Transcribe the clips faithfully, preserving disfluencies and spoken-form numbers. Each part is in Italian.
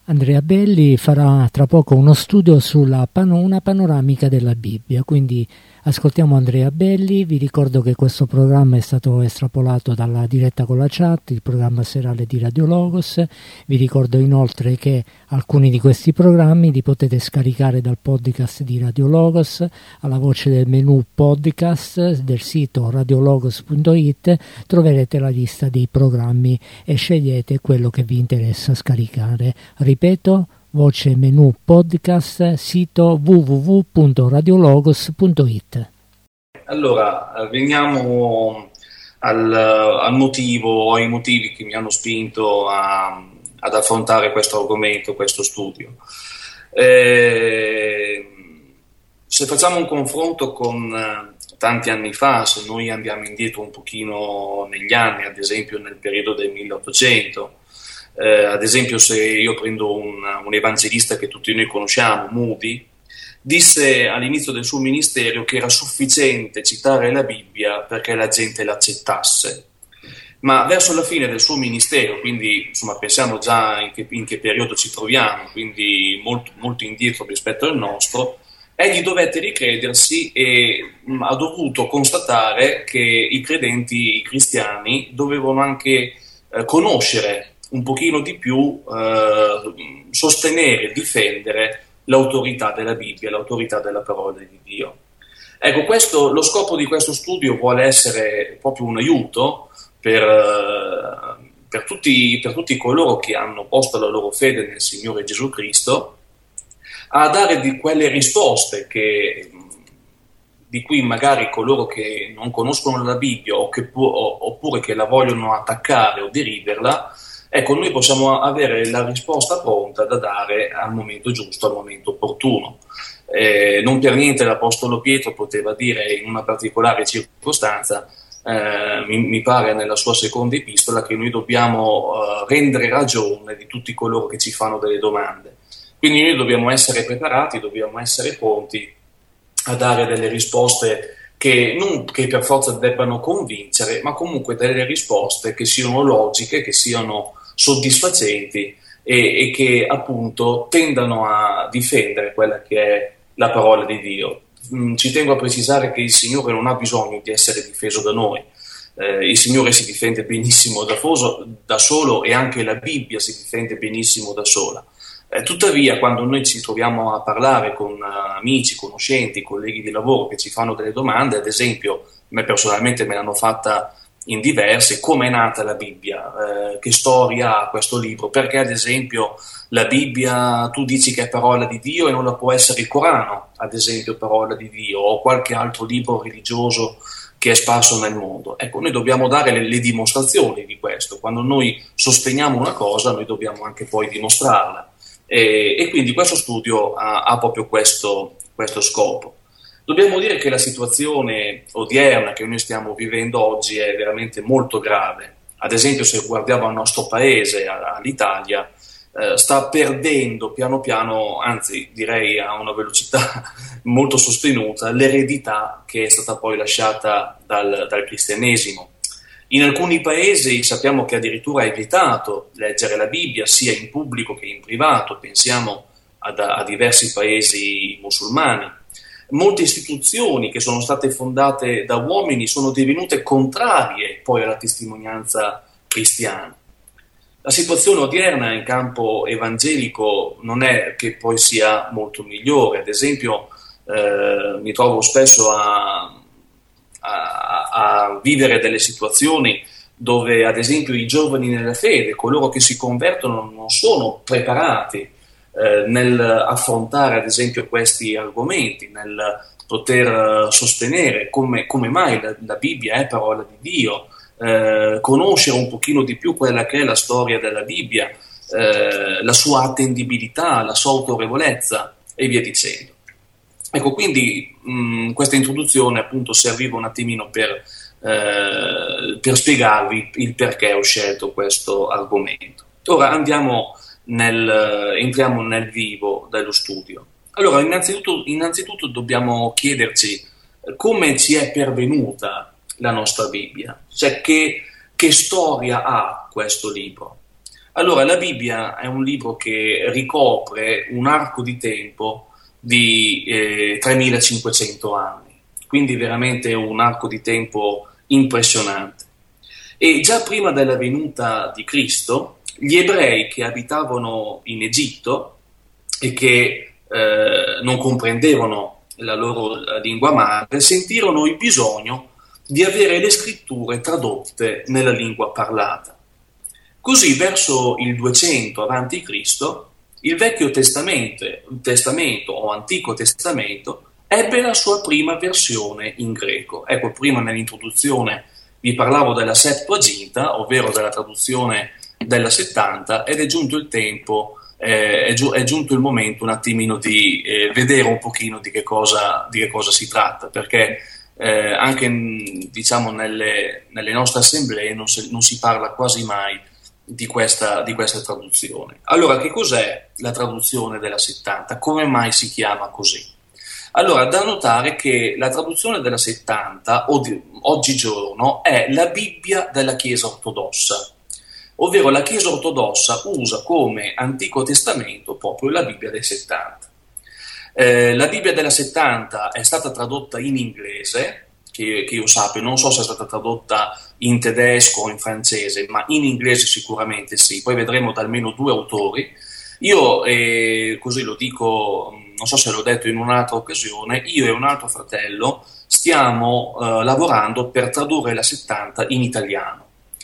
Andrea Belli farà tra poco uno studio sulla pano- una panoramica della Bibbia, quindi ascoltiamo Andrea Belli. Vi ricordo che questo programma è stato estrapolato dalla diretta con la chat, il programma serale di Radio Logos. Vi ricordo inoltre che alcuni di questi programmi li potete scaricare dal podcast di Radio Logos. Alla voce del menu podcast del sito radiologos punto it troverete la lista dei programmi e scegliete quello che vi interessa scaricare. Ripeto, voce menu podcast, sito w w w punto radiologos punto it. Allora, veniamo al, al motivo o ai motivi che mi hanno spinto a, ad affrontare questo argomento, questo studio. Eh, se facciamo un confronto con tanti anni fa, se noi andiamo indietro un pochino negli anni, ad esempio nel periodo del milleottocento, Eh, ad esempio, se io prendo un, un evangelista che tutti noi conosciamo, Moody, disse all'inizio del suo ministero che era sufficiente citare la Bibbia perché la gente l'accettasse. Ma verso la fine del suo ministero, quindi insomma pensiamo già in che, in che periodo ci troviamo, quindi molto, molto indietro rispetto al nostro, egli dovette ricredersi e mh, ha dovuto constatare che i credenti, i cristiani, dovevano anche eh, conoscere un pochino di più, eh, sostenere, difendere l'autorità della Bibbia, l'autorità della parola di Dio. Ecco, questo, lo scopo di questo studio vuole essere proprio un aiuto per, eh, per, tutti, per tutti coloro che hanno posto la loro fede nel Signore Gesù Cristo, a dare di quelle risposte che, di cui magari coloro che non conoscono la Bibbia o che pu- oppure che la vogliono attaccare o deriderla, ecco, noi possiamo avere la risposta pronta da dare al momento giusto, al momento opportuno. Eh, non per niente l'Apostolo Pietro poteva dire in una particolare circostanza, eh, mi, mi pare nella sua seconda epistola, che noi dobbiamo eh, rendere ragione di tutti coloro che ci fanno delle domande. Quindi noi dobbiamo essere preparati, dobbiamo essere pronti a dare delle risposte che non che per forza debbano convincere, ma comunque delle risposte che siano logiche, che siano soddisfacenti e, e che appunto tendano a difendere quella che è la parola di Dio. Mm, ci tengo a precisare che il Signore non ha bisogno di essere difeso da noi. Eh, il Signore si difende benissimo da, foso, da solo e anche la Bibbia si difende benissimo da sola. Eh, tuttavia, quando noi ci troviamo a parlare con uh, amici, conoscenti, colleghi di lavoro che ci fanno delle domande, ad esempio, a me personalmente me l'hanno fatta in diverse, come è nata la Bibbia, eh, che storia ha questo libro, perché ad esempio la Bibbia tu dici che è parola di Dio e non la può essere il Corano, ad esempio parola di Dio, o qualche altro libro religioso che è sparso nel mondo. Ecco, noi dobbiamo dare le, le dimostrazioni di questo. Quando noi sosteniamo una cosa, noi dobbiamo anche poi dimostrarla. E, e quindi questo studio ha, ha proprio questo, questo scopo. Dobbiamo dire che la situazione odierna che noi stiamo vivendo oggi è veramente molto grave. Ad esempio, se guardiamo al nostro paese, all'Italia, eh, sta perdendo piano piano, anzi direi a una velocità molto sostenuta, l'eredità che è stata poi lasciata dal, dal cristianesimo. In alcuni paesi sappiamo che addirittura è vietato leggere la Bibbia sia in pubblico che in privato, pensiamo ad, a diversi paesi musulmani. Molte istituzioni che sono state fondate da uomini sono divenute contrarie poi alla testimonianza cristiana. La situazione odierna in campo evangelico non è che poi sia molto migliore. Ad esempio eh, mi trovo spesso a A, a vivere delle situazioni dove ad esempio i giovani nella fede, coloro che si convertono, non sono preparati eh, nel affrontare ad esempio questi argomenti, nel poter sostenere come, come mai la, la Bibbia è parola di Dio, eh, conoscere un pochino di più quella che è la storia della Bibbia, eh, la sua attendibilità, la sua autorevolezza e via dicendo. Ecco, quindi mh, questa introduzione appunto serviva un attimino per, eh, per spiegarvi il perché ho scelto questo argomento. Ora andiamo nel, entriamo nel vivo dello studio. Allora, innanzitutto, innanzitutto dobbiamo chiederci come ci è pervenuta la nostra Bibbia, cioè che, che storia ha questo libro. Allora, la Bibbia è un libro che ricopre un arco di tempo di eh, tremilacinquecento anni, quindi veramente un arco di tempo impressionante. E già prima della venuta di Cristo, gli ebrei che abitavano in Egitto e che eh, non comprendevano la loro lingua madre, sentirono il bisogno di avere le scritture tradotte nella lingua parlata. Così verso il duecento avanti Cristo il Vecchio Testamento, Testamento o Antico Testamento ebbe la sua prima versione in greco. Ecco, prima nell'introduzione vi parlavo della Septuaginta, ovvero della traduzione della settanta, ed è giunto il tempo, eh, è, giu- è giunto il momento un attimino di eh, vedere un pochino di che cosa, di che cosa si tratta, perché eh, anche diciamo nelle, nelle nostre assemblee non si, non si parla quasi mai di questa, di questa traduzione. Allora, che cos'è la traduzione della settanta? Come mai si chiama così? Allora, da notare che la traduzione della settanta oggigiorno è la Bibbia della Chiesa ortodossa, ovvero la Chiesa ortodossa usa come Antico Testamento proprio la Bibbia dei settanta. Eh, la Bibbia della settanta è stata tradotta in inglese, che, che io sappia, non so se è stata tradotta in tedesco o in francese, ma in inglese sicuramente sì, poi vedremo da almeno due autori. Io, eh, così lo dico, non so se l'ho detto in un'altra occasione, io e un altro fratello stiamo eh, lavorando per tradurre la settanta in italiano.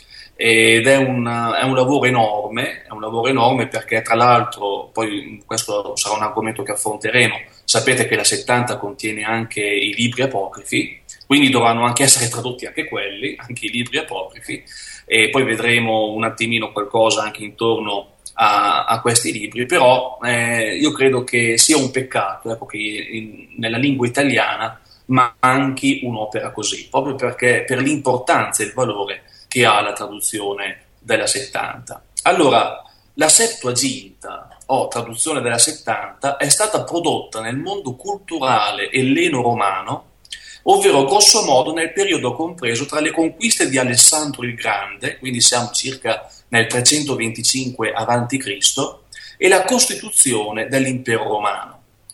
Ed è un, è un lavoro enorme, è un lavoro enorme perché tra l'altro, poi questo sarà un argomento che affronteremo, sapete che la settanta contiene anche i libri apocrifi, quindi dovranno anche essere tradotti anche quelli, anche i libri apocrifi, e poi vedremo un attimino qualcosa anche intorno a, a questi libri, però eh, io credo che sia un peccato ecco, che in, nella lingua italiana manchi un'opera così, proprio perché per l'importanza e il valore che ha la traduzione della settanta. Allora, la Septuaginta, o traduzione della settanta, è stata prodotta nel mondo culturale elleno-romano, ovvero grosso modo nel periodo compreso tra le conquiste di Alessandro il Grande, quindi siamo circa nel trecentoventicinque avanti Cristo, e la costituzione dell'impero romano.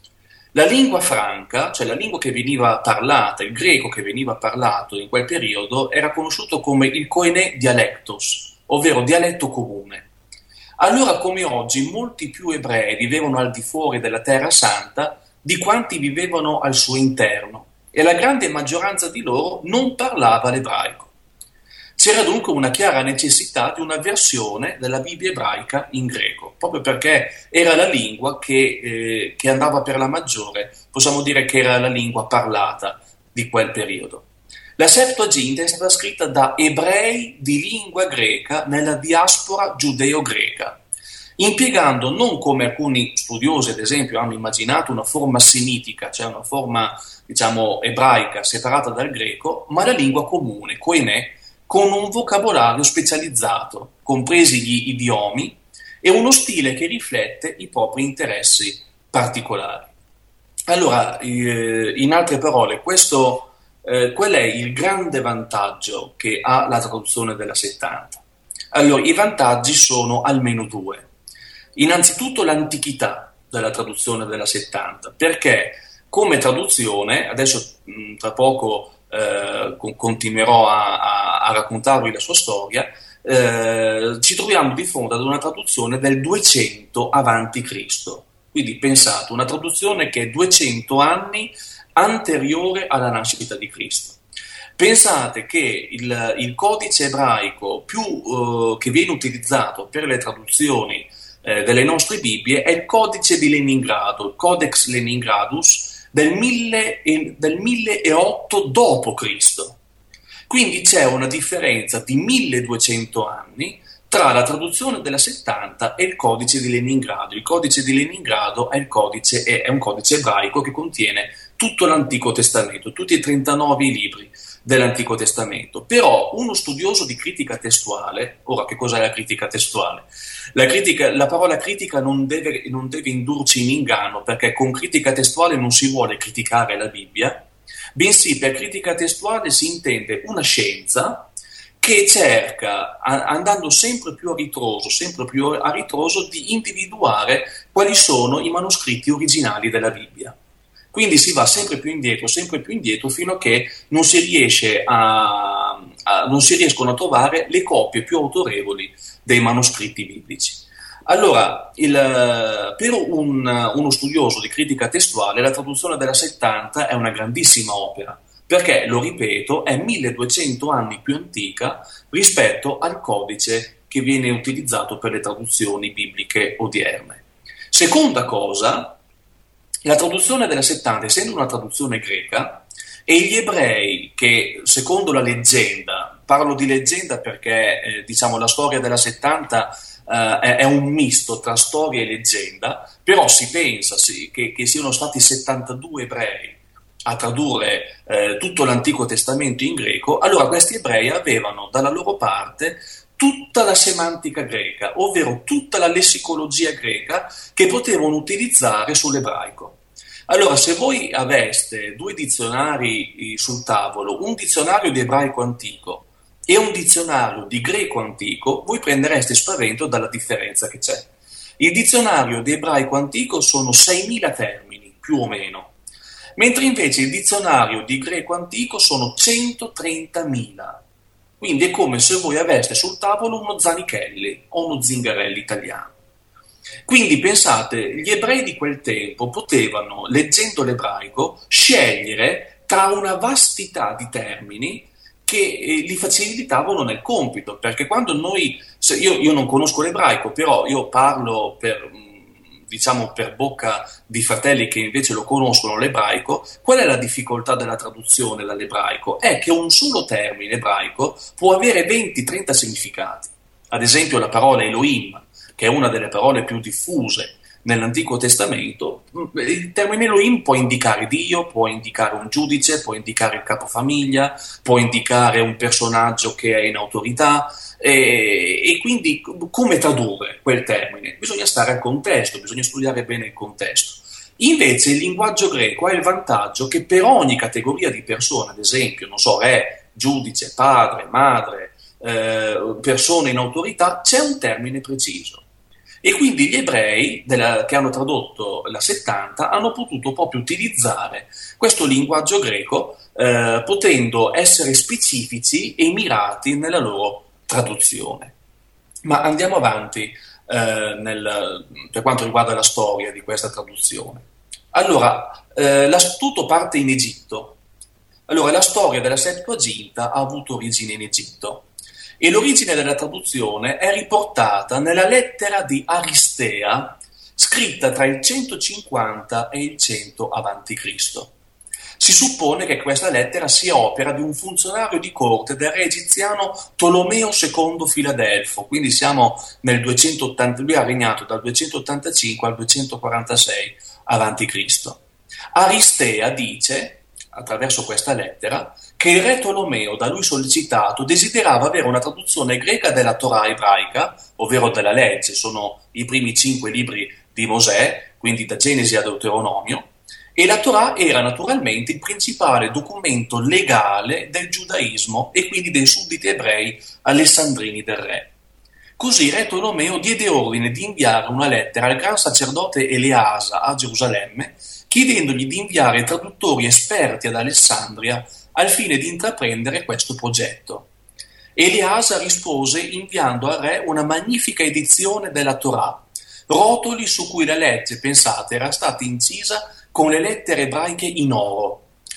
La lingua franca, cioè la lingua che veniva parlata, il greco che veniva parlato in quel periodo, era conosciuto come il koine dialectos, ovvero dialetto comune. Allora, come oggi, molti più ebrei vivevano al di fuori della Terra Santa di quanti vivevano al suo interno, e la grande maggioranza di loro non parlava l'ebraico. C'era dunque una chiara necessità di una versione della Bibbia ebraica in greco, proprio perché era la lingua che, eh, che andava per la maggiore, possiamo dire che era la lingua parlata di quel periodo. La Septuaginta è stata scritta da ebrei di lingua greca nella diaspora giudeo-greca, impiegando non come alcuni studiosi, ad esempio, hanno immaginato una forma semitica, cioè una forma, diciamo, ebraica separata dal greco, ma la lingua comune, koine, con un vocabolario specializzato, compresi gli idiomi, e uno stile che riflette i propri interessi particolari. Allora, eh, in altre parole, questo, eh, qual è il grande vantaggio che ha la traduzione della settanta? Allora, i vantaggi sono almeno due. Innanzitutto l'antichità della traduzione della settanta, perché come traduzione, adesso mh, tra poco eh, continuerò a, a, a raccontarvi la sua storia, eh, ci troviamo di fronte ad una traduzione del duecento avanti Cristo. Quindi pensate, una traduzione che è duecento anni anteriore alla nascita di Cristo. Pensate che il, il codice ebraico più eh, che viene utilizzato per le traduzioni eh, delle nostre Bibbie è il codice di Leningrado, il Codex Leningradus, del, mille e, del milleotto dopo Cristo. Quindi c'è una differenza di milleduecento anni tra la traduzione della settanta e il codice di Leningrado. Il codice di Leningrado è, il codice, è un codice ebraico che contiene tutto l'Antico Testamento, tutti e trentanove i libri dell'Antico Testamento. Però uno studioso di critica testuale, ora che cos'è la critica testuale? La, critica, la parola critica non deve, non deve indurci in inganno, perché con critica testuale non si vuole criticare la Bibbia, bensì per critica testuale si intende una scienza che cerca, a, andando sempre più a ritroso, sempre più a ritroso, di individuare quali sono i manoscritti originali della Bibbia. Quindi si va sempre più indietro, sempre più indietro, fino a che non si riesce a, a non si riescono a trovare le copie più autorevoli dei manoscritti biblici. Allora, il, per un, uno studioso di critica testuale, la traduzione della settanta è una grandissima opera, perché, lo ripeto, è milleduecento anni più antica rispetto al codice che viene utilizzato per le traduzioni bibliche odierne. Seconda cosa, la traduzione della settanta, essendo una traduzione greca, e gli ebrei che, secondo la leggenda, parlo di leggenda perché eh, diciamo la storia della settanta Uh, è, è un misto tra storia e leggenda, però si pensa sì, che, che siano stati settantadue ebrei a tradurre eh, tutto l'Antico Testamento in greco. Allora questi ebrei avevano dalla loro parte tutta la semantica greca, ovvero tutta la lessicologia greca che potevano utilizzare sull'ebraico. Allora, se voi aveste due dizionari sul tavolo, un dizionario di ebraico antico e un dizionario di greco antico, voi prendereste spavento dalla differenza che c'è. Il dizionario di ebraico antico sono seimila termini, più o meno, mentre invece il dizionario di greco antico sono centotrentamila. Quindi è come se voi aveste sul tavolo uno Zanichelli o uno Zingarelli italiano. Quindi pensate, gli ebrei di quel tempo potevano, leggendo l'ebraico, scegliere tra una vastità di termini che eh, li facilitavano nel compito, perché quando noi, se io, io non conosco l'ebraico, però io parlo per, diciamo, per bocca di fratelli che invece lo conoscono l'ebraico. Qual è la difficoltà della traduzione dall'ebraico? È che un solo termine ebraico può avere venti trenta significati. Ad esempio la parola Elohim, che è una delle parole più diffuse nell'Antico Testamento, il termine Elohim può indicare Dio, può indicare un giudice, può indicare il capofamiglia, può indicare un personaggio che è in autorità, e, e quindi come tradurre quel termine? Bisogna stare al contesto, bisogna studiare bene il contesto. Invece il linguaggio greco ha il vantaggio che per ogni categoria di persone, ad esempio, non so, re, giudice, padre, madre, eh, persone in autorità, c'è un termine preciso. E quindi gli ebrei della, che hanno tradotto la settanta hanno potuto proprio utilizzare questo linguaggio greco, eh, potendo essere specifici e mirati nella loro traduzione. Ma andiamo avanti eh, nel, per quanto riguarda la storia di questa traduzione. Allora, eh, la, tutto parte in Egitto. Allora, la storia della Septuaginta ha avuto origine in Egitto. E l'origine della traduzione è riportata nella lettera di Aristea, scritta tra il centocinquanta e il cento avanti Cristo. Si suppone che questa lettera sia opera di un funzionario di corte del re egiziano Tolomeo secondo Filadelfo, quindi siamo nel duecentottanta, lui ha regnato dal duecentottantacinque al duecentoquarantasei avanti Cristo. Aristea dice, attraverso questa lettera, che il re Tolomeo, da lui sollecitato, desiderava avere una traduzione greca della Torah ebraica, ovvero della legge, sono i primi cinque libri di Mosè, quindi da Genesi a Deuteronomio, e la Torah era naturalmente il principale documento legale del giudaismo e quindi dei sudditi ebrei alessandrini del re. Così re Tolomeo diede ordine di inviare una lettera al gran sacerdote Eleasa a Gerusalemme, chiedendogli di inviare traduttori esperti ad Alessandria al fine di intraprendere questo progetto. Eleasa rispose inviando al re una magnifica edizione della Torah, rotoli su cui la legge, pensate, era stata incisa con le lettere ebraiche in oro,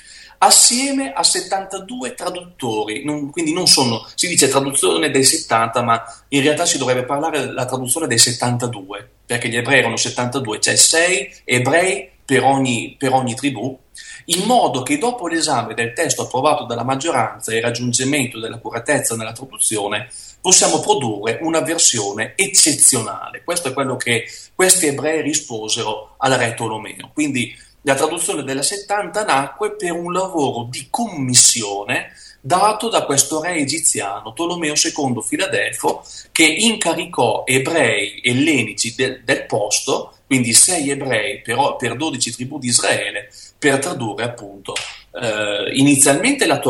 assieme a settantadue traduttori, non, quindi non sono, si dice traduzione dei settanta, ma in realtà si dovrebbe parlare della traduzione dei settantadue, perché gli ebrei erano settantadue, cioè sei ebrei per ogni, per ogni tribù, in modo che dopo l'esame del testo approvato dalla maggioranza e il raggiungimento dell'accuratezza nella traduzione possiamo produrre una versione eccezionale. Questo è quello che questi ebrei risposero al re Tolomeo. Quindi la traduzione della settanta nacque per un lavoro di commissione dato da questo re egiziano, Tolomeo secondo Filadelfo, che incaricò ebrei ellenici del, del posto, quindi sei ebrei per, per dodici tribù di Israele, per tradurre appunto eh, inizialmente la Torah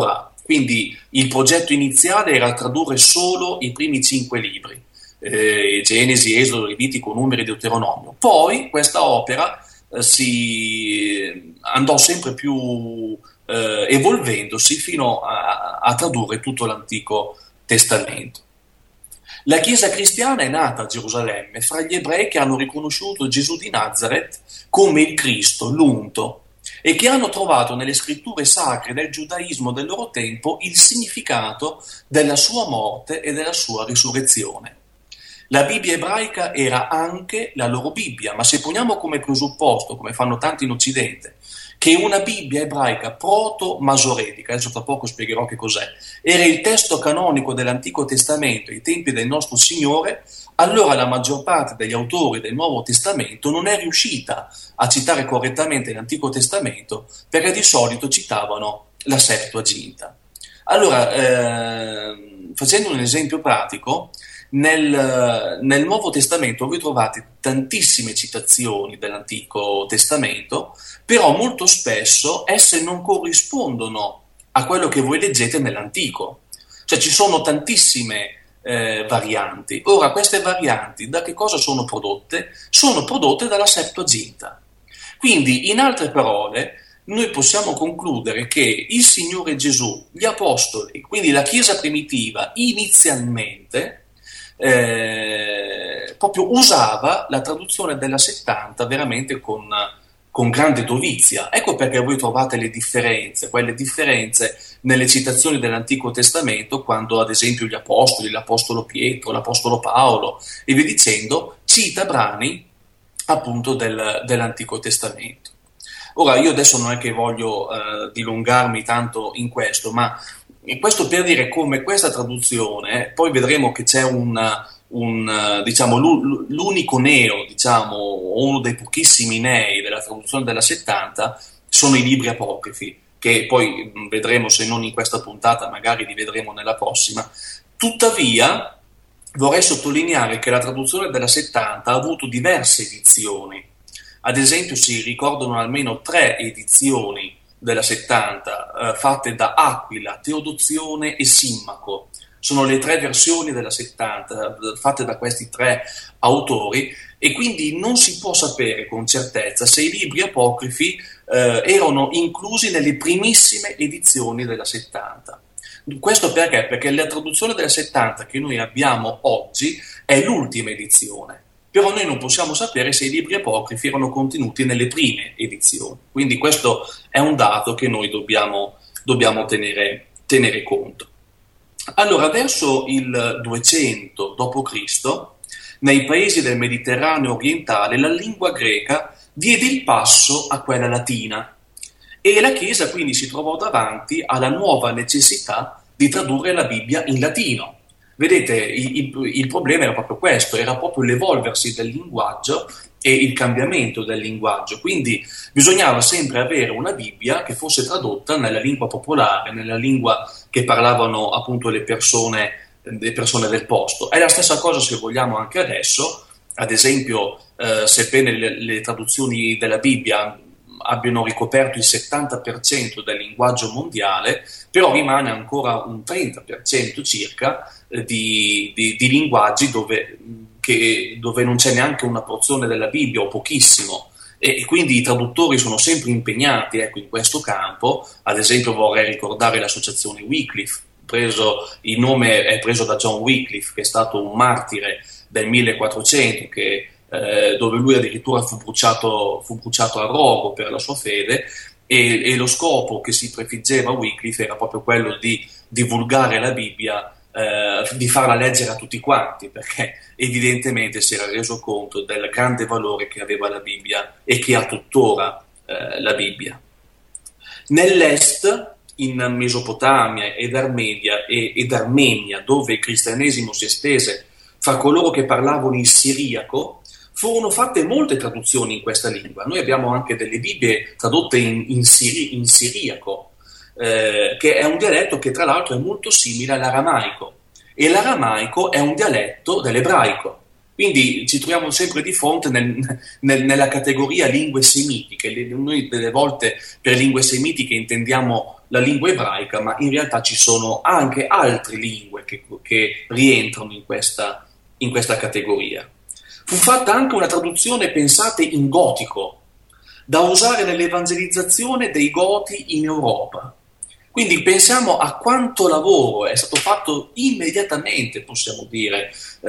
Quindi il progetto iniziale era tradurre solo i primi cinque libri, eh, Genesi, Esodo, Levitico, Numeri e Deuteronomio. Poi questa opera eh, si andò sempre più eh, evolvendosi fino a, a tradurre tutto l'Antico Testamento. La Chiesa cristiana è nata a Gerusalemme fra gli ebrei che hanno riconosciuto Gesù di Nazaret come il Cristo, l'unto, e che hanno trovato nelle scritture sacre del giudaismo del loro tempo il significato della sua morte e della sua risurrezione. La Bibbia ebraica era anche la loro Bibbia, ma se poniamo come presupposto, come fanno tanti in Occidente, che una Bibbia ebraica proto-masoretica, adesso tra poco spiegherò che cos'è, era il testo canonico dell'Antico Testamento ai tempi del nostro Signore, allora la maggior parte degli autori del Nuovo Testamento non è riuscita a citare correttamente l'Antico Testamento, perché di solito citavano la Septuaginta. Allora, eh, facendo un esempio pratico, nel, nel Nuovo Testamento voi trovate tantissime citazioni dell'Antico Testamento, però molto spesso esse non corrispondono a quello che voi leggete nell'Antico. Cioè ci sono tantissime eh, varianti. Ora, queste varianti da che cosa sono prodotte? Sono prodotte dalla Septuaginta. Quindi, in altre parole, noi possiamo concludere che il Signore Gesù, gli Apostoli, quindi la Chiesa primitiva, inizialmente eh, proprio usava la traduzione della settanta veramente con... con grande dovizia. Ecco perché voi trovate le differenze, quelle differenze nelle citazioni dell'Antico Testamento, quando ad esempio gli Apostoli, l'Apostolo Pietro, l'Apostolo Paolo e via dicendo, cita brani appunto del, dell'Antico Testamento. Ora, io adesso non è che voglio eh, dilungarmi tanto in questo, ma questo per dire come questa traduzione, poi vedremo che c'è un... Un, diciamo, l'unico neo, diciamo, o uno dei pochissimi nei della traduzione della settanta sono i libri apocrifi, che poi vedremo, se non in questa puntata, magari li vedremo nella prossima. Tuttavia, vorrei sottolineare che la traduzione della settanta ha avuto diverse edizioni. Ad esempio, si ricordano almeno tre edizioni della settanta, eh, fatte da Aquila, Teodozione e Simmaco. Sono le tre versioni della settanta fatte da questi tre autori e quindi non si può sapere con certezza se i libri apocrifi eh, erano inclusi nelle primissime edizioni della settanta. Questo perché? Perché la traduzione della settanta che noi abbiamo oggi è l'ultima edizione, però noi non possiamo sapere se i libri apocrifi erano contenuti nelle prime edizioni. Quindi questo è un dato che noi dobbiamo, dobbiamo tenere, tenere conto. Allora, verso il duecento dopo Cristo, nei paesi del Mediterraneo orientale, la lingua greca diede il passo a quella latina e la Chiesa quindi si trovò davanti alla nuova necessità di tradurre la Bibbia in latino. Vedete, il, il, il problema era proprio questo, era proprio l'evolversi del linguaggio e il cambiamento del linguaggio, quindi bisognava sempre avere una Bibbia che fosse tradotta nella lingua popolare, nella lingua che parlavano appunto le persone, le persone del posto. È la stessa cosa se vogliamo anche adesso, ad esempio eh, sebbene le, le traduzioni della Bibbia abbiano ricoperto il settanta per cento del linguaggio mondiale, però rimane ancora un trenta per cento circa eh, di, di, di linguaggi dove, che, dove non c'è neanche una porzione della Bibbia o pochissimo, e, e quindi i traduttori sono sempre impegnati ecco, in questo campo. Ad esempio vorrei ricordare l'associazione Wycliffe, preso, il nome è preso da John Wycliffe, che è stato un martire del millequattrocento, che Eh, dove lui addirittura fu bruciato, fu bruciato a rogo per la sua fede, e, e lo scopo che si prefiggeva Wycliffe era proprio quello di divulgare la Bibbia, eh, di farla leggere a tutti quanti, perché evidentemente si era reso conto del grande valore che aveva la Bibbia e che ha tuttora eh, la Bibbia. Nell'est, in Mesopotamia ed Armenia, e, ed Armenia, dove il cristianesimo si estese fra coloro che parlavano il siriaco, furono fatte molte traduzioni in questa lingua. Noi abbiamo anche delle Bibbie tradotte in, in, siri, in siriaco, eh, che è un dialetto che tra l'altro è molto simile all'aramaico, e l'aramaico è un dialetto dell'ebraico. Quindi ci troviamo sempre di fronte nel, nel, nella categoria lingue semitiche. Noi delle volte per lingue semitiche intendiamo la lingua ebraica, ma in realtà ci sono anche altre lingue che, che rientrano in questa, in questa categoria. Fu fatta anche una traduzione, pensate, in gotico, da usare nell'evangelizzazione dei Goti in Europa. Quindi pensiamo a quanto lavoro è stato fatto immediatamente, possiamo dire,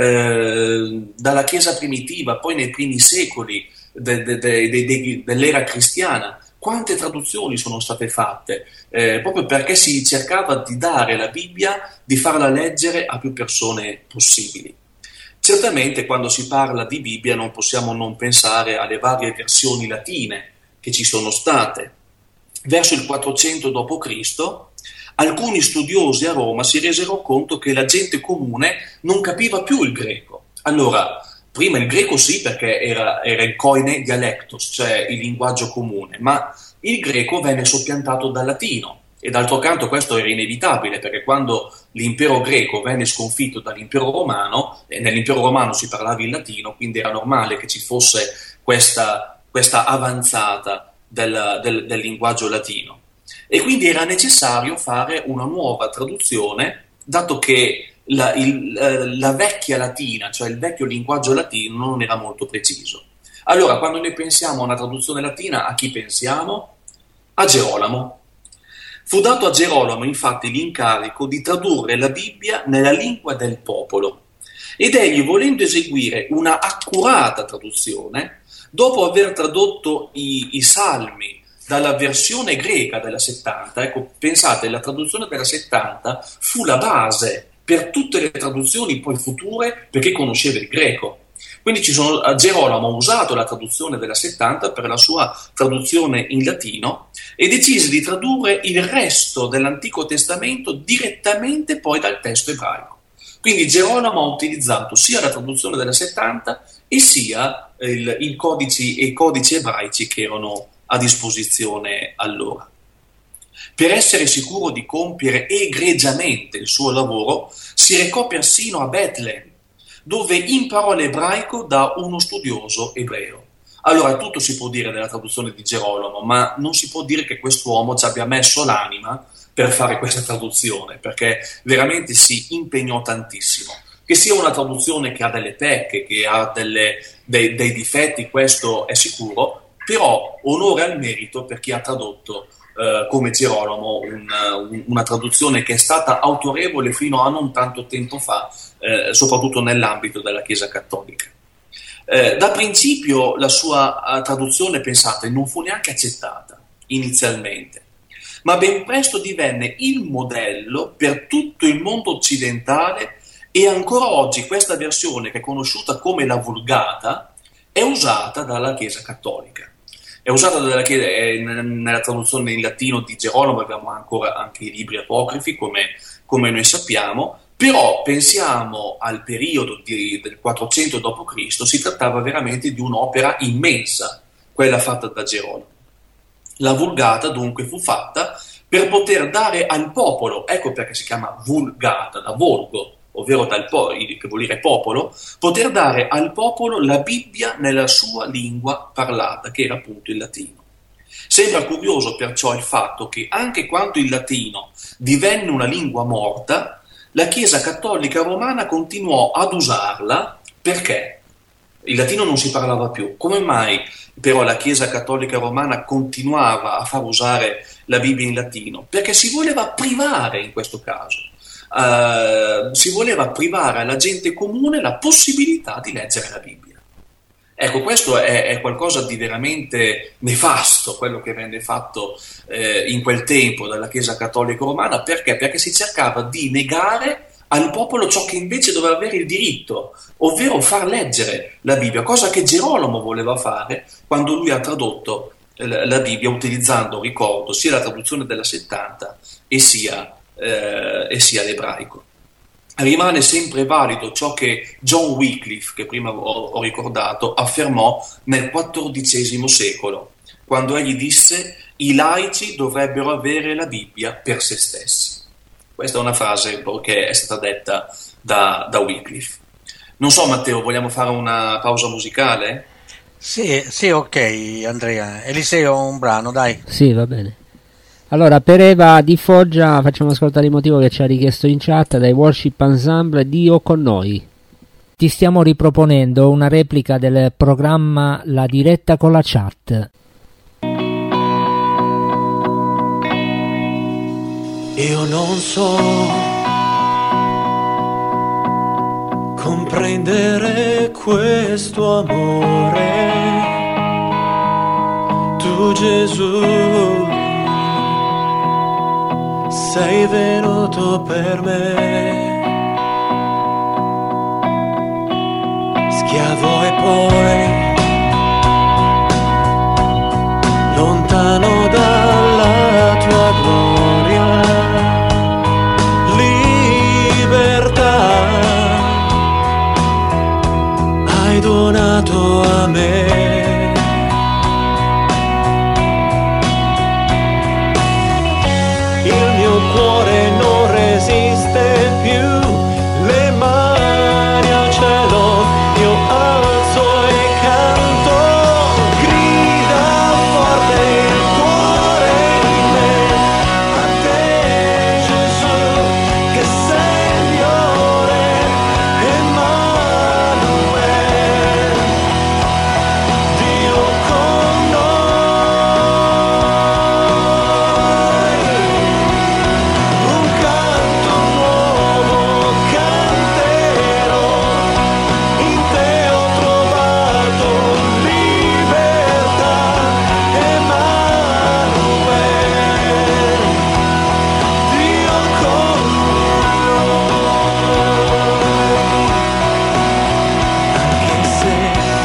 eh, dalla Chiesa primitiva, poi nei primi secoli de, de, de, de, de, dell'era cristiana. Quante traduzioni sono state fatte, eh, proprio perché si cercava di dare la Bibbia, di farla leggere a più persone possibili. Certamente quando si parla di Bibbia non possiamo non pensare alle varie versioni latine che ci sono state. Verso il quattrocento dopo Cristo, alcuni studiosi a Roma si resero conto che la gente comune non capiva più il greco. Allora, prima il greco sì, perché era, era il koine dialectos, cioè il linguaggio comune, ma il greco venne soppiantato dal latino. E d'altro canto questo era inevitabile, perché quando l'impero greco venne sconfitto dall'impero romano, e nell'impero romano si parlava il latino, quindi era normale che ci fosse questa, questa avanzata del, del, del linguaggio latino. E quindi era necessario fare una nuova traduzione, dato che la, il, la vecchia latina, cioè il vecchio linguaggio latino, non era molto preciso. Allora, quando noi pensiamo a una traduzione latina, a chi pensiamo? A Gerolamo. Fu dato a Gerolamo infatti l'incarico di tradurre la Bibbia nella lingua del popolo, ed egli, volendo eseguire una accurata traduzione, dopo aver tradotto i, i salmi dalla versione greca della settanta, ecco, pensate, la traduzione della settanta fu la base per tutte le traduzioni poi future, perché conosceva il greco. Quindi ci sono, Gerolamo ha usato la traduzione della settanta per la sua traduzione in latino e decise di tradurre il resto dell'Antico Testamento direttamente poi dal testo ebraico. Quindi Gerolamo ha utilizzato sia la traduzione della settanta e sia il, il codici, i codici ebraici che erano a disposizione allora. Per essere sicuro di compiere egregiamente il suo lavoro, si recò persino a Betlemme, dove imparò l'ebraico da uno studioso ebreo. Allora, tutto si può dire della traduzione di Gerolamo, ma non si può dire che quest'uomo ci abbia messo l'anima per fare questa traduzione, perché veramente si impegnò tantissimo. Che sia una traduzione che ha delle pecche, che ha delle, dei, dei difetti, questo è sicuro, però onore al merito per chi ha tradotto Uh, come Gerolamo, un, un, una traduzione che è stata autorevole fino a non tanto tempo fa, uh, soprattutto nell'ambito della Chiesa cattolica. Uh, da principio la sua uh, traduzione, pensate, non fu neanche accettata inizialmente, ma ben presto divenne il modello per tutto il mondo occidentale, e ancora oggi questa versione, che è conosciuta come la Vulgata, è usata dalla Chiesa cattolica. È usata dalla Chiesa, è nella traduzione in latino di Gerolamo, abbiamo ancora anche i libri apocrifi, come, come noi sappiamo, però pensiamo al periodo di, del quattrocento dopo Cristo, si trattava veramente di un'opera immensa, quella fatta da Gerolamo. La Vulgata dunque fu fatta per poter dare al popolo, ecco perché si chiama Vulgata, da volgo, ovvero dal po- che vuol dire popolo, poter dare al popolo la Bibbia nella sua lingua parlata, che era appunto il latino. Sembra curioso perciò il fatto che anche quando il latino divenne una lingua morta, la Chiesa cattolica romana continuò ad usarla. Perché? Il latino non si parlava più. Come mai però la Chiesa cattolica romana continuava a far usare la Bibbia in latino? Perché si voleva privare, in questo caso, Uh, si voleva privare alla gente comune la possibilità di leggere la Bibbia. Ecco, questo è, è qualcosa di veramente nefasto, quello che venne fatto eh, in quel tempo dalla Chiesa cattolica romana. Perché? Perché si cercava di negare al popolo ciò che invece doveva avere il diritto, ovvero far leggere la Bibbia, cosa che Gerolamo voleva fare quando lui ha tradotto la Bibbia utilizzando, ricordo, sia la traduzione della settanta e sia Eh, e sia l'ebraico. Rimane sempre valido ciò che John Wycliffe, che prima ho, ho ricordato, affermò nel quattordicesimo secolo, quando egli disse: i laici dovrebbero avere la Bibbia per se stessi. Questa è una frase che è stata detta da, da Wycliffe. Non so, Matteo, vogliamo fare una pausa musicale? Sì, sì, ok, Andrea. Eliseo, un brano, dai. Sì, va bene. Allora, per Eva di Foggia facciamo ascoltare il motivo che ci ha richiesto in chat dai Worship Ensemble, Dio con noi. Ti stiamo riproponendo una replica del programma La diretta con la chat. Io non so comprendere questo amore, tu Gesù sei venuto per me, schiavo e poi lontano dalla tua gloria, libertà hai donato a me. Il mio cuore non resiste più, le mani al cielo io alzo e canto, grida forte il cuore in me, a te Gesù che sei Signore, Emanuele, Dio con noi, un canto nuovo canterò, in te ho trovato libertà, Emanuele, Dio con noi, anche se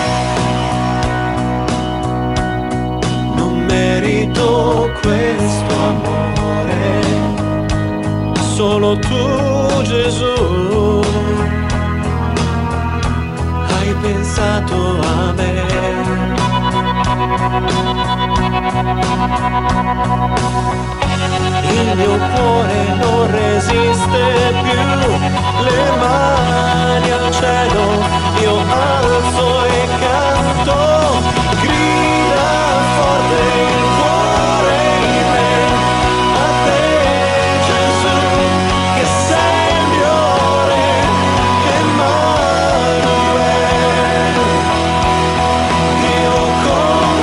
non merito questo amore, solo tu Gesù hai pensato a me. Il mio cuore non resiste più, le mani al cielo io alzo e canto, grida forte il cuore in me, a te Gesù che sei il mio re, Emanuele, Dio con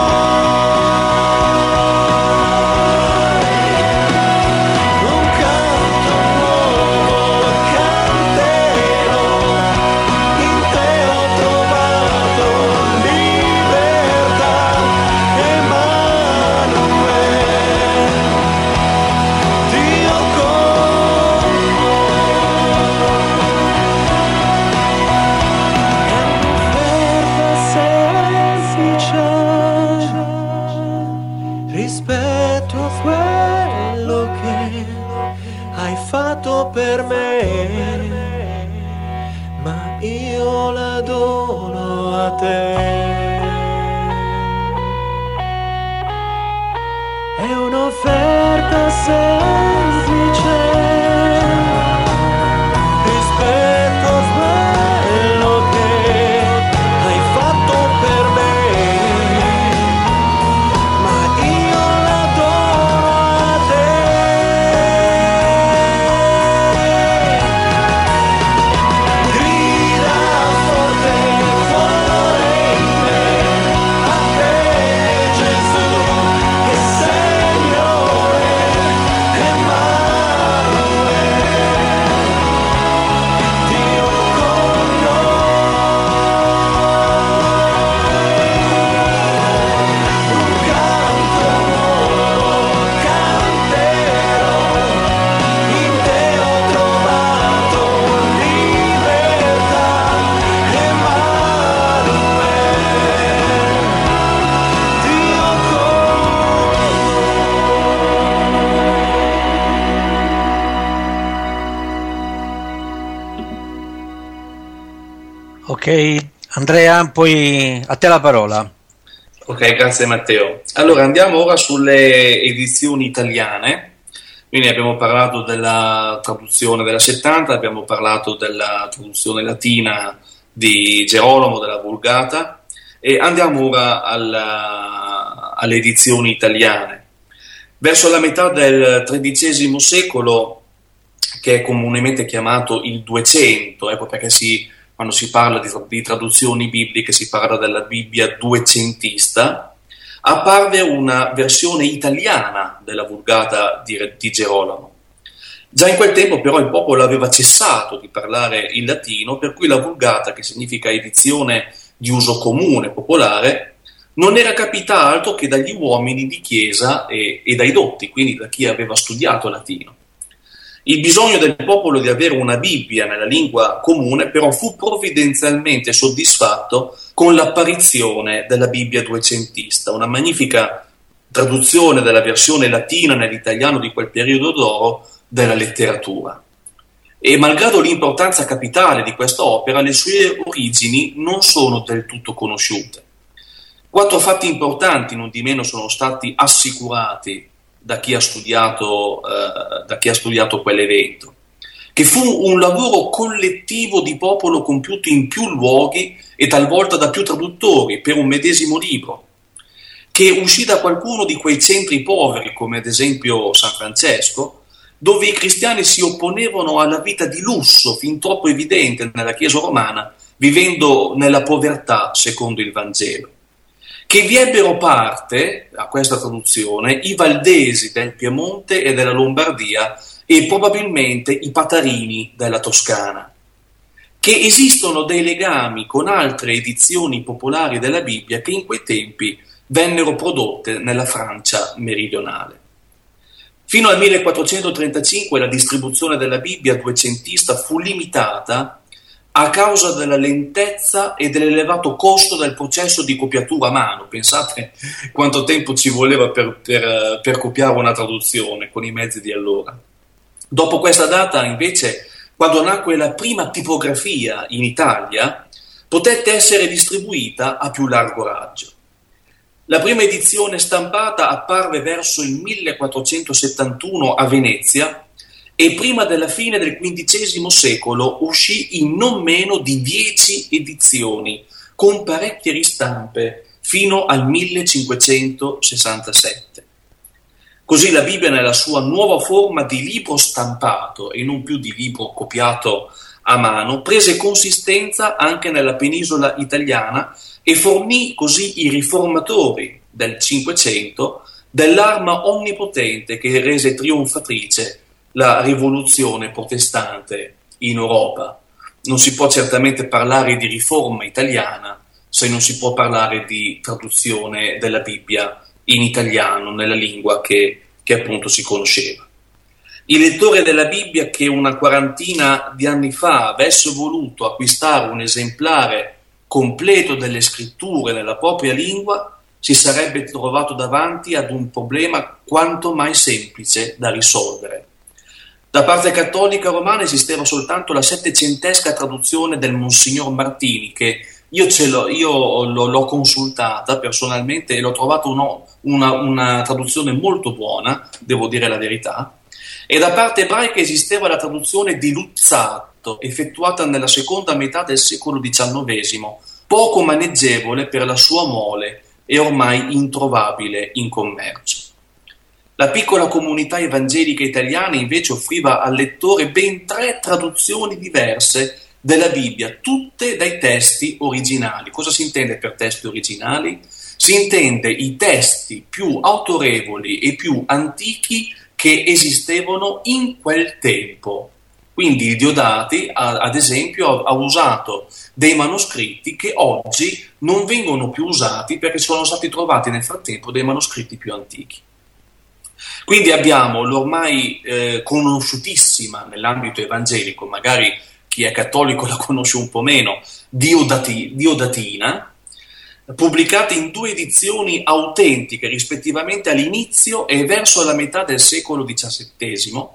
noi, un canto nuovo canterò, in te ho trovato libertà, Emanuele, Dio con noi. Rispetto a quello che hai fatto per me, ma io la dono a te. È un'offerta semplice rispetto a quello che hai fatto per me, ma io la dono a te. Grida forte il cuore in me, a te Gesù che sei Signore, Emanuele, Dio con noi, un canto nuovo canterò, in te ho trovato libertà, Emanuele, Dio con Ok, Andrea, poi a te la parola. Ok, grazie Matteo. Allora andiamo ora sulle edizioni italiane. Quindi abbiamo parlato della traduzione della settanta, abbiamo parlato della traduzione latina di Gerolamo, della Vulgata, e andiamo ora alla- alle edizioni italiane. Verso la metà del tredicesimo secolo, che è comunemente chiamato il duecento, ecco perché si, quando si parla di, di traduzioni bibliche si parla della Bibbia duecentista, apparve una versione italiana della Vulgata di, di Gerolamo. Già in quel tempo però il popolo aveva cessato di parlare il latino, per cui la Vulgata, che significa edizione di uso comune, popolare, non era capita altro che dagli uomini di chiesa e, e dai dotti, quindi da chi aveva studiato latino. Il bisogno del popolo di avere una Bibbia nella lingua comune però fu provvidenzialmente soddisfatto con l'apparizione della Bibbia duecentista, una magnifica traduzione della versione latina nell'italiano di quel periodo d'oro della letteratura. E malgrado l'importanza capitale di questa opera, le sue origini non sono del tutto conosciute. Quattro fatti importanti, non di meno, sono stati assicurati da chi ha studiato, eh, da chi ha studiato quell'evento, che fu un lavoro collettivo di popolo compiuto in più luoghi e talvolta da più traduttori per un medesimo libro, che uscì da qualcuno di quei centri poveri, come ad esempio San Francesco, dove i cristiani si opponevano alla vita di lusso fin troppo evidente nella Chiesa romana, vivendo nella povertà secondo il Vangelo. Che vi ebbero parte a questa traduzione i valdesi del Piemonte e della Lombardia e probabilmente i patarini della Toscana. Che esistono dei legami con altre edizioni popolari della Bibbia che in quei tempi vennero prodotte nella Francia meridionale. Fino al millequattrocentotrentacinque la distribuzione della Bibbia duecentista fu limitata a causa della lentezza e dell'elevato costo del processo di copiatura a mano. Pensate quanto tempo ci voleva per, per, per copiare una traduzione con i mezzi di allora. Dopo questa data, invece, quando nacque la prima tipografia in Italia, potette essere distribuita a più largo raggio. La prima edizione stampata apparve verso il millequattrocentosettantuno a Venezia e prima della fine del quindicesimo secolo uscì in non meno di dieci edizioni, con parecchie ristampe, fino al millecinquecentosessantasette. Così la Bibbia, nella sua nuova forma di libro stampato e non più di libro copiato a mano, prese consistenza anche nella penisola italiana e fornì così i riformatori del Cinquecento dell'arma onnipotente che rese trionfatrice la rivoluzione protestante in Europa. Non si può certamente parlare di riforma italiana se non si può parlare di traduzione della Bibbia in italiano, nella lingua che, che appunto si conosceva. Il lettore della Bibbia che una quarantina di anni fa avesse voluto acquistare un esemplare completo delle scritture nella propria lingua si sarebbe trovato davanti ad un problema quanto mai semplice da risolvere. Da parte cattolica romana esisteva soltanto la settecentesca traduzione del Monsignor Martini, che io, ce l'ho, io l'ho, l'ho consultata personalmente e l'ho trovato uno, una, una traduzione molto buona, devo dire la verità, e da parte ebraica esisteva la traduzione di Luzzatto, effettuata nella seconda metà del secolo diciannovesimo, poco maneggevole per la sua mole e ormai introvabile in commercio. La piccola comunità evangelica italiana invece offriva al lettore ben tre traduzioni diverse della Bibbia, tutte dai testi originali. Cosa si intende per testi originali? Si intende i testi più autorevoli e più antichi che esistevano in quel tempo. Quindi il Diodati, ad esempio, ha usato dei manoscritti che oggi non vengono più usati perché sono stati trovati nel frattempo dei manoscritti più antichi. Quindi abbiamo l'ormai eh, conosciutissima nell'ambito evangelico, magari chi è cattolico la conosce un po' meno, Diodati, Diodatina, pubblicata in due edizioni autentiche rispettivamente all'inizio e verso la metà del secolo diciassettesimo,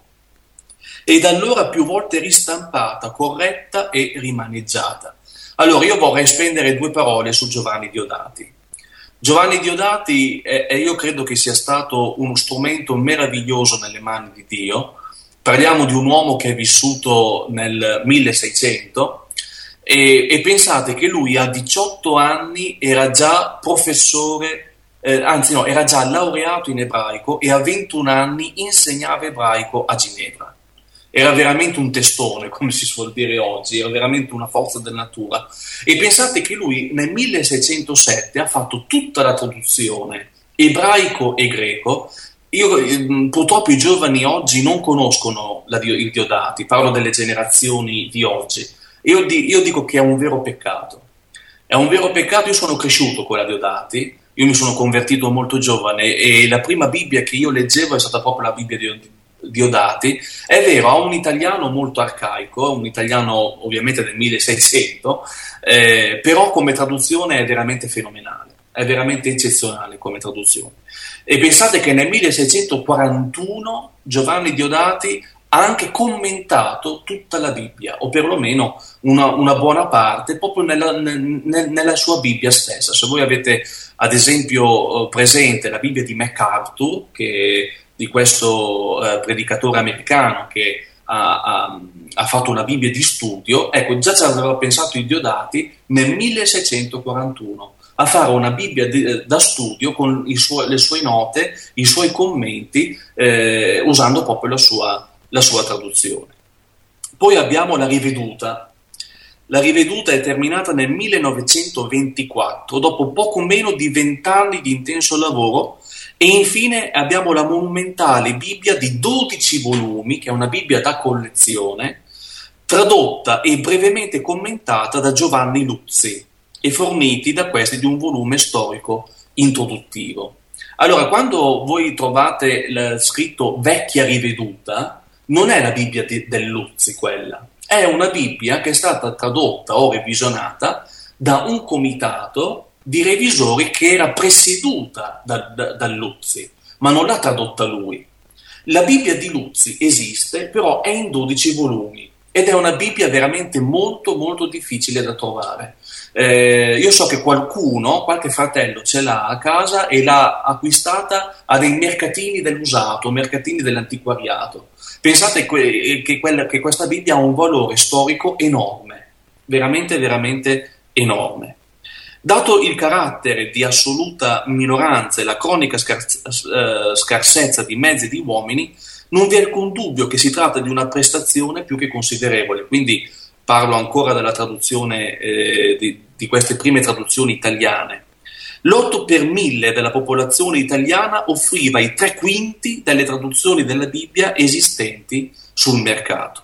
e da allora più volte ristampata, corretta e rimaneggiata. Allora io vorrei spendere due parole su Giovanni Diodati. Giovanni Diodati, eh, io credo che sia stato uno strumento meraviglioso nelle mani di Dio. Parliamo di un uomo che è vissuto nel milleseicento e, e pensate che lui a diciotto anni era già professore eh, anzi no, era già laureato in ebraico e a ventuno anni insegnava ebraico a Ginevra. Era veramente un testone, come si suol dire oggi, era veramente una forza della natura. E pensate che lui nel milleseicentosette ha fatto tutta la traduzione, ebraico e greco. Io, purtroppo i giovani oggi non conoscono la, il Diodati, parlo delle generazioni di oggi. Io, io dico che è un vero peccato. È un vero peccato, io sono cresciuto con la Diodati, io mi sono convertito molto giovane e la prima Bibbia che io leggevo è stata proprio la Bibbia di Diodati. È vero, ha un italiano molto arcaico, un italiano ovviamente del milleseicento, eh, però come traduzione è veramente fenomenale, è veramente eccezionale come traduzione. E pensate che nel milleseicentoquarantuno Giovanni Diodati ha anche commentato tutta la Bibbia, o perlomeno una, una buona parte, proprio nella, nel, nella sua Bibbia stessa. Se voi avete ad esempio presente la Bibbia di MacArthur, che di questo eh, predicatore americano che ha, ha, ha fatto una Bibbia di studio, ecco, già ci aveva pensato i Diodati nel milleseicentoquarantuno a fare una Bibbia di, da studio con i suo, le sue note, i suoi commenti, eh, usando proprio la sua, la sua traduzione. Poi abbiamo la riveduta. La riveduta è terminata nel millenovecentoventiquattro, dopo poco meno di vent'anni di intenso lavoro. E infine abbiamo la monumentale Bibbia di dodici volumi, che è una Bibbia da collezione, tradotta e brevemente commentata da Giovanni Luzzi e forniti da questi di un volume storico introduttivo. Allora, quando voi trovate il scritto Vecchia Riveduta, non è la Bibbia di, del Luzzi quella, è una Bibbia che è stata tradotta o revisionata da un comitato di revisori che era presieduta da, da, da Luzzi, ma non l'ha tradotta lui. La Bibbia di Luzzi esiste, però è in dodici volumi ed è una Bibbia veramente molto molto difficile da trovare. Eh, io so che qualcuno, qualche fratello ce l'ha a casa e l'ha acquistata a dei mercatini dell'usato, mercatini dell'antiquariato. Pensate que- che, quella, che questa Bibbia ha un valore storico enorme, veramente veramente enorme. Dato il carattere di assoluta minoranza e la cronica scar- eh, scarsezza di mezzi e di uomini, non vi è alcun dubbio che si tratta di una prestazione più che considerevole. Quindi parlo ancora della traduzione eh, di, di queste prime traduzioni italiane. L'otto per mille della popolazione italiana offriva i tre quinti delle traduzioni della Bibbia esistenti sul mercato.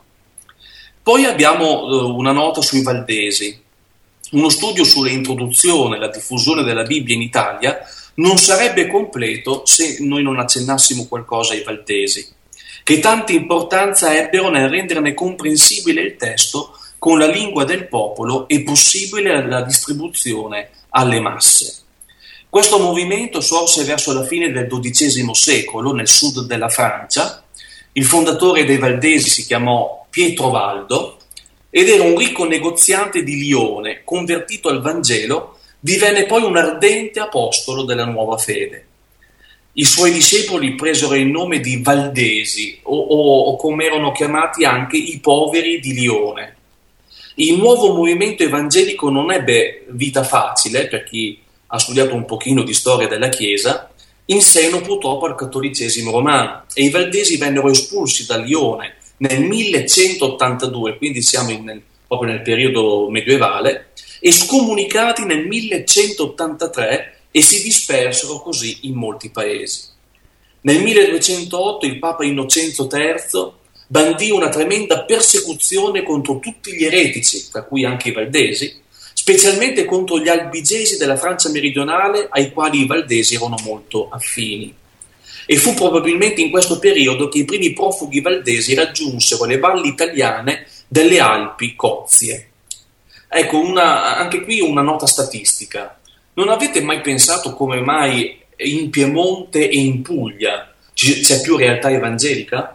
Poi abbiamo eh, una nota sui valdesi. Uno studio sull'introduzione e la diffusione della Bibbia in Italia non sarebbe completo se noi non accennassimo qualcosa ai valdesi, che tanta importanza ebbero nel renderne comprensibile il testo con la lingua del popolo e possibile la distribuzione alle masse. Questo movimento sorse verso la fine del dodicesimo secolo nel sud della Francia. Il fondatore dei valdesi si chiamò Pietro Valdo ed era un ricco negoziante di Lione, convertito al Vangelo, divenne poi un ardente apostolo della nuova fede. I suoi discepoli presero il nome di Valdesi, o, o, o come erano chiamati anche i poveri di Lione. Il nuovo movimento evangelico non ebbe vita facile, per chi ha studiato un pochino di storia della Chiesa, in seno purtroppo al cattolicesimo romano, e i Valdesi vennero espulsi da Lione nel millecentottantadue, quindi siamo in, nel, proprio nel periodo medievale, e scomunicati nel millecentottantatré e si dispersero così in molti paesi. Nel milleduecentootto il Papa Innocenzo terzo bandì una tremenda persecuzione contro tutti gli eretici, tra cui anche i valdesi, specialmente contro gli albigesi della Francia meridionale, ai quali i valdesi erano molto affini. E fu probabilmente in questo periodo che i primi profughi valdesi raggiunsero le valli italiane delle Alpi Cozie. Ecco, una, anche qui una nota statistica. Non avete mai pensato come mai in Piemonte e in Puglia c'è più realtà evangelica?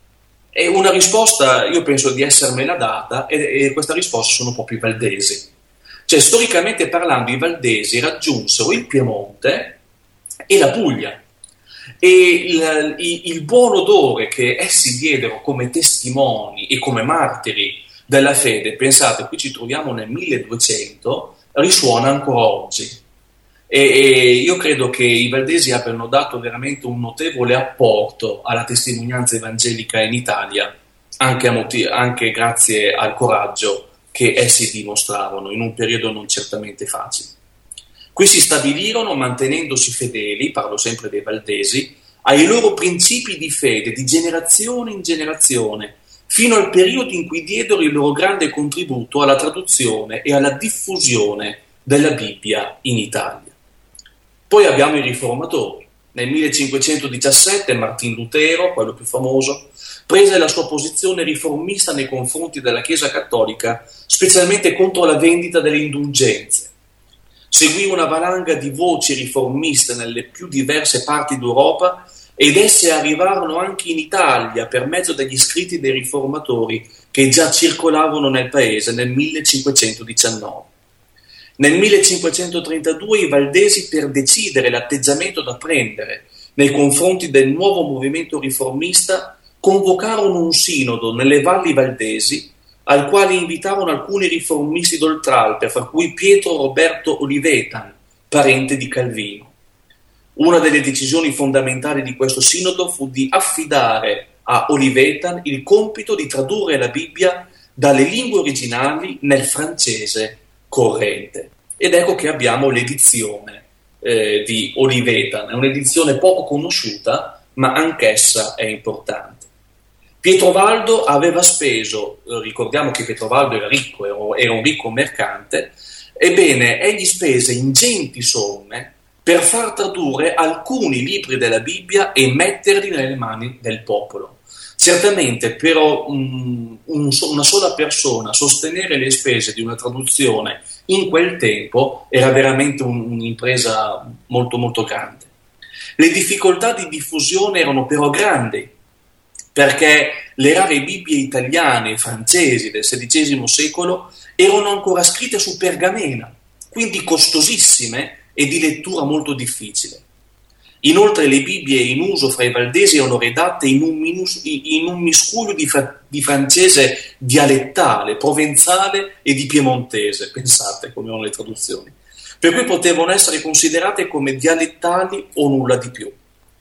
E una risposta, io penso di essermela data, e, e questa risposta sono proprio i valdesi. Cioè, storicamente parlando, i valdesi raggiunsero il Piemonte e la Puglia. E il, il, il buon odore che essi diedero come testimoni e come martiri della fede, pensate, qui ci troviamo nel milleduecento, risuona ancora oggi. E, e io credo che i valdesi abbiano dato veramente un notevole apporto alla testimonianza evangelica in Italia, anche, a motiv- anche grazie al coraggio che essi dimostravano in un periodo non certamente facile. Qui si stabilirono, mantenendosi fedeli, parlo sempre dei valdesi, ai loro principi di fede di generazione in generazione, fino al periodo in cui diedero il loro grande contributo alla traduzione e alla diffusione della Bibbia in Italia. Poi abbiamo i riformatori. Nel millecinquecentodiciassette Martin Lutero, quello più famoso, prese la sua posizione riformista nei confronti della Chiesa Cattolica, specialmente contro la vendita delle indulgenze. Seguì una valanga di voci riformiste nelle più diverse parti d'Europa ed esse arrivarono anche in Italia per mezzo degli scritti dei riformatori che già circolavano nel paese nel millecinquecentodiciannove. Nel millecinquecentotrentadue i valdesi, per decidere l'atteggiamento da prendere nei confronti del nuovo movimento riformista, convocarono un sinodo nelle valli valdesi al quale invitarono alcuni riformisti d'Oltralpe, fra cui Pietro Roberto Olivetan, parente di Calvino. Una delle decisioni fondamentali di questo sinodo fu di affidare a Olivetan il compito di tradurre la Bibbia dalle lingue originali nel francese corrente. Ed ecco che abbiamo l'edizione eh, di Olivetan. È un'edizione poco conosciuta, ma anch'essa è importante. Pietro aveva speso, ricordiamo che Pietro era ricco, era un ricco mercante, ebbene egli spese ingenti somme per far tradurre alcuni libri della Bibbia e metterli nelle mani del popolo. Certamente però um, un, una sola persona sostenere le spese di una traduzione in quel tempo era veramente un, un'impresa molto molto grande. Le difficoltà di diffusione erano però grandi, perché le rare Bibbie italiane e francesi del sedicesimo secolo erano ancora scritte su pergamena, quindi costosissime e di lettura molto difficile. Inoltre le Bibbie in uso fra i valdesi erano redatte in un, minus, in un miscuglio di, fra, di francese dialettale, provenzale e di piemontese, pensate come erano le traduzioni, per cui potevano essere considerate come dialettali o nulla di più.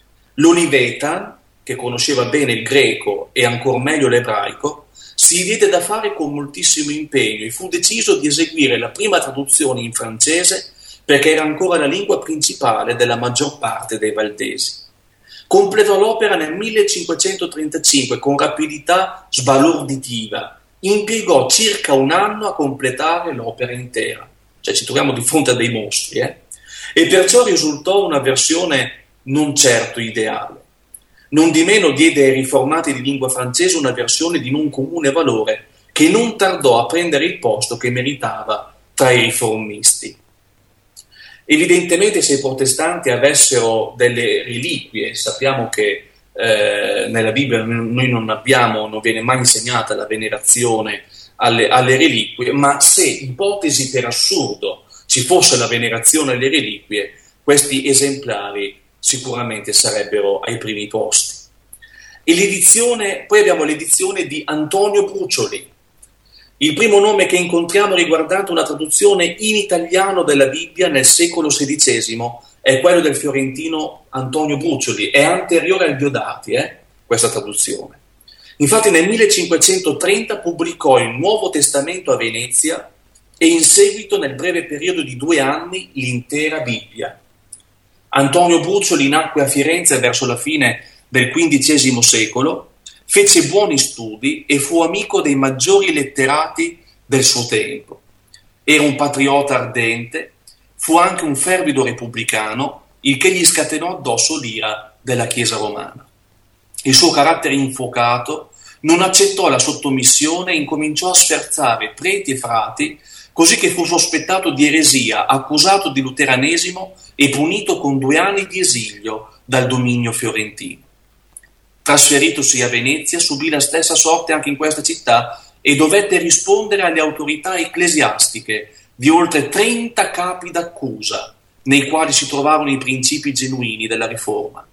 L'Olivetan, che conosceva bene il greco e ancor meglio l'ebraico, si diede da fare con moltissimo impegno e fu deciso di eseguire la prima traduzione in francese perché era ancora la lingua principale della maggior parte dei valdesi. Completò l'opera nel millecinquecentotrentacinque con rapidità sbalorditiva, impiegò circa un anno a completare l'opera intera, cioè ci troviamo di fronte a dei mostri, eh? E perciò risultò una versione non certo ideale. Non di meno diede ai riformati di lingua francese una versione di non comune valore che non tardò a prendere il posto che meritava tra i riformisti. Evidentemente se i protestanti avessero delle reliquie, sappiamo che eh, nella Bibbia noi non abbiamo, non viene mai insegnata la venerazione alle, alle reliquie, ma se ipotesi per assurdo ci fosse la venerazione alle reliquie, questi esemplari sicuramente sarebbero ai primi posti. E l'edizione, poi abbiamo l'edizione di Antonio Brucioli, il primo nome che incontriamo riguardante una traduzione in italiano della Bibbia nel secolo sedicesimo è quello del fiorentino Antonio Brucioli, è anteriore al Diodati, eh, questa traduzione. Infatti nel millecinquecentotrenta pubblicò il Nuovo Testamento a Venezia e in seguito nel breve periodo di due anni l'intera Bibbia. Antonio Brucioli nacque a Firenze verso la fine del quindicesimo secolo, fece buoni studi e fu amico dei maggiori letterati del suo tempo. Era un patriota ardente, fu anche un fervido repubblicano, il che gli scatenò addosso l'ira della Chiesa romana. Il suo carattere infuocato non accettò la sottomissione e incominciò a sferzare preti e frati, così che fu sospettato di eresia, accusato di luteranesimo e punito con due anni di esilio dal dominio fiorentino. Trasferitosi a Venezia, subì la stessa sorte anche in questa città e dovette rispondere alle autorità ecclesiastiche di oltre trenta capi d'accusa, nei quali si trovarono i principi genuini della riforma.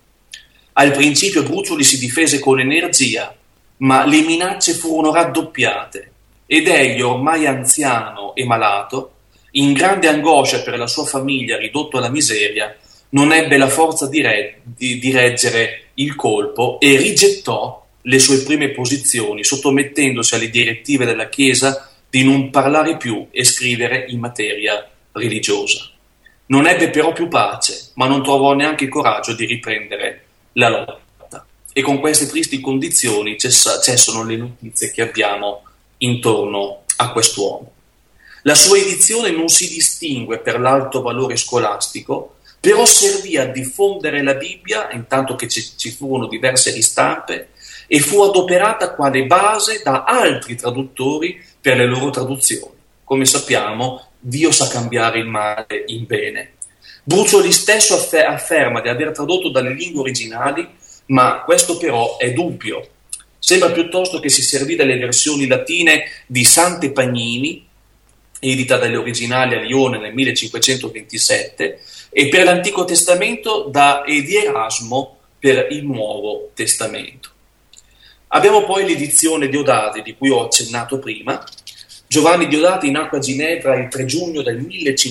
Al principio Brucioli si difese con energia, ma le minacce furono raddoppiate ed egli, ormai anziano e malato, in grande angoscia per la sua famiglia ridotto alla miseria, non ebbe la forza di, re, di, di reggere il colpo e rigettò le sue prime posizioni, sottomettendosi alle direttive della Chiesa di non parlare più e scrivere in materia religiosa. Non ebbe però più pace, ma non trovò neanche il coraggio di riprendere la lotta. E con queste tristi condizioni cessa, cessano le notizie che abbiamo intorno a quest'uomo. La sua edizione non si distingue per l'alto valore scolastico, però servì a diffondere la Bibbia, intanto che ci, ci furono diverse ristampe, e fu adoperata quale base da altri traduttori per le loro traduzioni. Come sappiamo, Dio sa cambiare il male in bene. Brucioli stesso affer- afferma di aver tradotto dalle lingue originali, ma questo però è dubbio. Sembra piuttosto che si servì delle versioni latine di Sante Pagnini, edita dalle originali a Lione nel millecinquecentoventisette, e per l'Antico Testamento da di Erasmo per il Nuovo Testamento. Abbiamo poi l'edizione Diodati, di cui ho accennato prima. Giovanni Diodati nacque a Ginevra il tre giugno del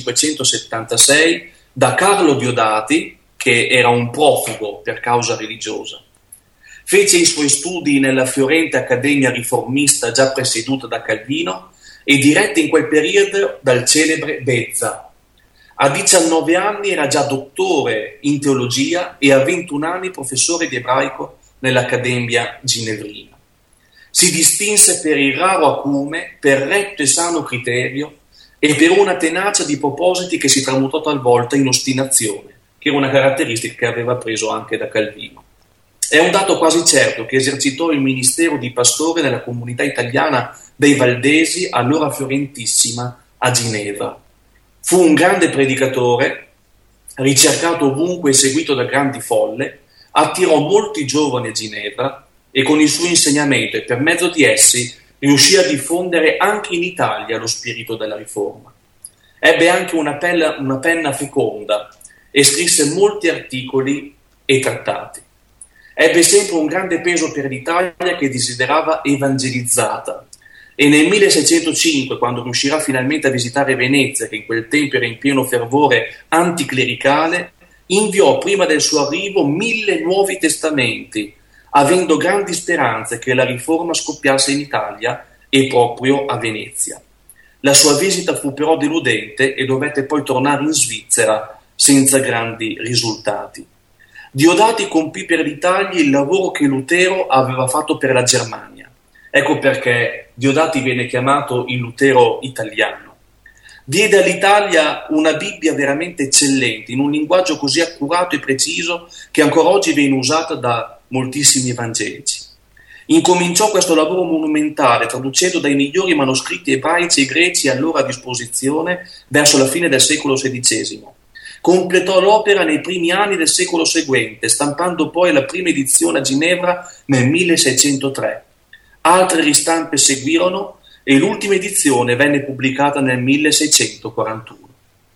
millecinquecentosettantasei da Carlo Diodati, che era un profugo per causa religiosa. Fece i suoi studi nella fiorente Accademia Riformista già presieduta da Calvino e diretta in quel periodo dal celebre Bezza. A diciannove anni era già dottore in teologia e a ventuno anni professore di ebraico nell'Accademia Ginevrina. Si distinse per il raro acume, per retto e sano criterio e per una tenacia di propositi che si tramutò talvolta in ostinazione, che era una caratteristica che aveva preso anche da Calvino. È un dato quasi certo che esercitò il ministero di pastore nella comunità italiana dei Valdesi, allora fiorentissima, a Ginevra. Fu un grande predicatore, ricercato ovunque e seguito da grandi folle, attirò molti giovani a Ginevra e con il suo insegnamento e per mezzo di essi riuscì a diffondere anche in Italia lo spirito della Riforma. Ebbe anche una penna, una penna feconda e scrisse molti articoli e trattati. Ebbe sempre un grande peso per l'Italia che desiderava evangelizzata e nel milleseicentocinque, quando riuscirà finalmente a visitare Venezia, che in quel tempo era in pieno fervore anticlericale, inviò prima del suo arrivo mille nuovi testamenti, avendo grandi speranze che la riforma scoppiasse in Italia e proprio a Venezia. La sua visita fu però deludente e dovette poi tornare in Svizzera senza grandi risultati. Diodati compì per l'Italia il lavoro che Lutero aveva fatto per la Germania. Ecco perché Diodati viene chiamato il Lutero italiano. Diede all'Italia una Bibbia veramente eccellente, in un linguaggio così accurato e preciso che ancora oggi viene usata da moltissimi evangelici. Incominciò questo lavoro monumentale traducendo dai migliori manoscritti ebraici e greci allora a disposizione verso la fine del secolo sedicesimo. Completò l'opera nei primi anni del secolo seguente, stampando poi la prima edizione a Ginevra nel milleseicentotre. Altre ristampe seguirono e l'ultima edizione venne pubblicata nel milleseicentoquarantuno.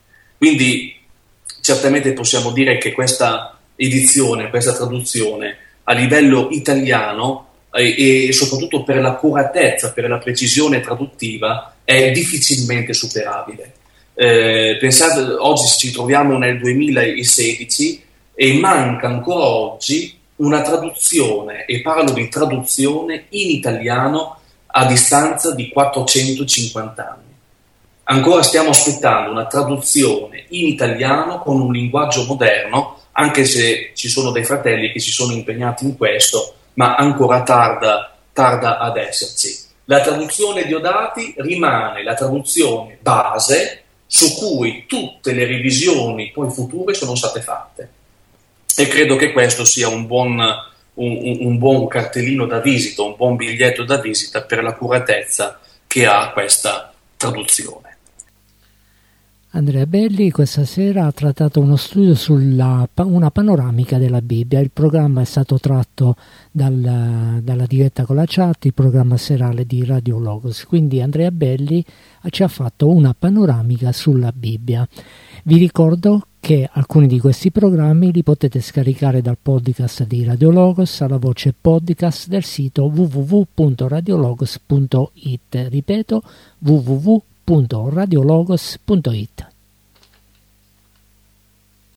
Quindi certamente possiamo dire che questa edizione, questa traduzione a livello italiano e, e soprattutto per l'accuratezza, per la precisione traduttiva è difficilmente superabile. Eh, pensate, oggi ci troviamo nel duemilasedici e manca ancora oggi una traduzione, e parlo di traduzione in italiano a distanza di quattrocentocinquanta anni. Ancora stiamo aspettando una traduzione in italiano con un linguaggio moderno, anche se ci sono dei fratelli che si sono impegnati in questo, ma ancora tarda, tarda ad esserci. La traduzione Diodati rimane la traduzione base su cui tutte le revisioni poi future sono state fatte. E credo che questo sia un buon, un, un buon cartellino da visita, un buon biglietto da visita per l'accuratezza che ha questa traduzione. Andrea Belli questa sera ha trattato uno studio sulla una panoramica della Bibbia. Il programma è stato tratto dal, dalla diretta con la chat, il programma serale di Radio Logos. Quindi Andrea Belli ci ha fatto una panoramica sulla Bibbia. Vi ricordo che alcuni di questi programmi li potete scaricare dal podcast di Radio Logos alla voce podcast del sito w w w punto radiologos punto it. Ripeto, w w w punto radiologos punto it.